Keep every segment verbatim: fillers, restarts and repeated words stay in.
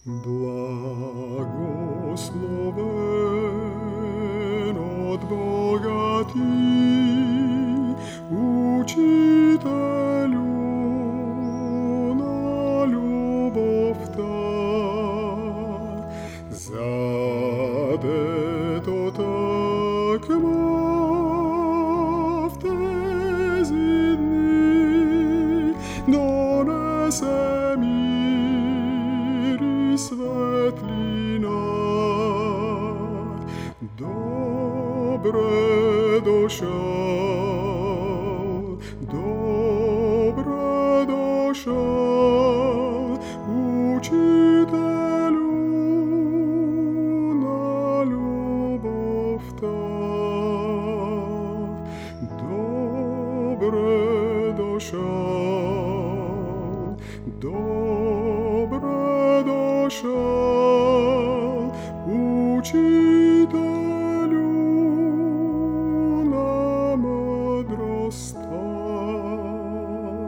Blagosloven od Boga Ty, Učiteľu na ľubov tá. Zade to tak má v tézi dny, donese svetlina. Dobre došel, dobre došel, Učiteľu na ľubov tá. Dobre došel, dobre došel, Učiteľu na múdrosť tá.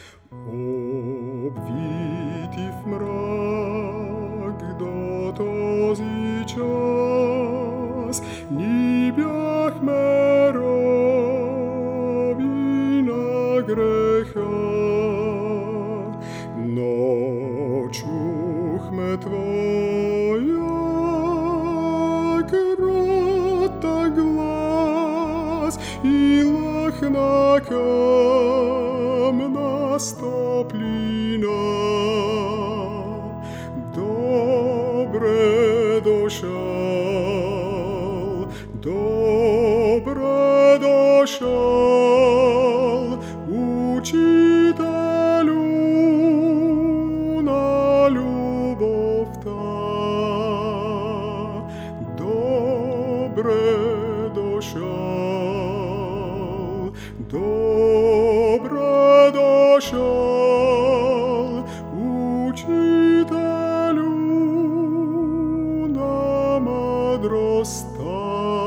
Obvitý v mrak dotozí čas, níbiach meroví na grecha. Nočuchme Tvoja krota glas i lachna kamna stoplina. Dobre došel, dobre došel, Učiteľu na ľubov tá. Dobre došel, dobre došel, Učiteľu na múdrosť tá.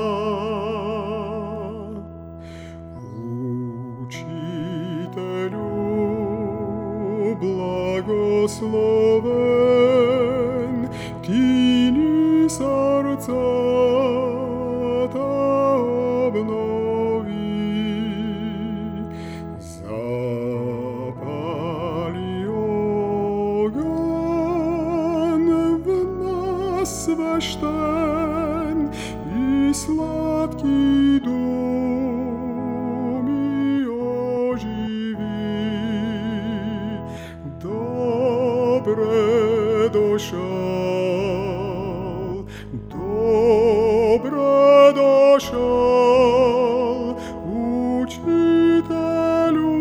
Blagosloven, Tyni srdca tá obnoví. Zapali ogan v nás svešten i sladký dom i oživí. Dobre došel, dobre došel, Učiteľu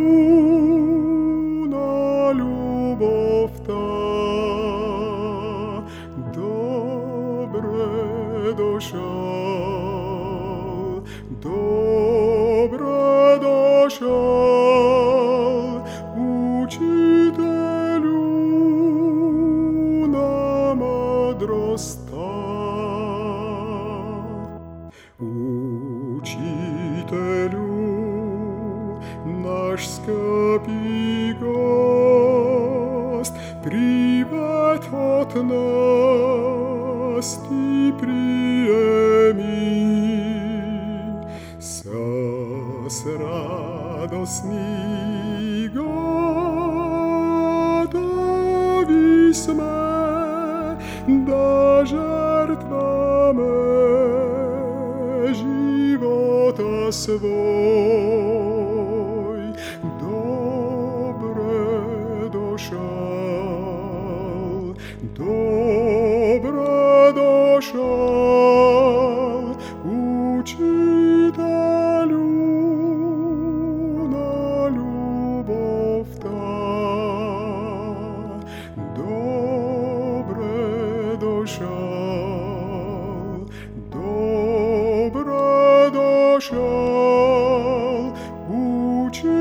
na ľubov tá. Dobre došel, dobre došel, Učiteľu na múdrosť tá. Učiteľu, náš skapý gost, priveď od nás Ty prijemi. Sas radosný gotoví sme da žertvame života svoj. Dobre došel, dobre došel, Učiteľu na ľubov tá. Dobre došel, dobre došel, Učiteľu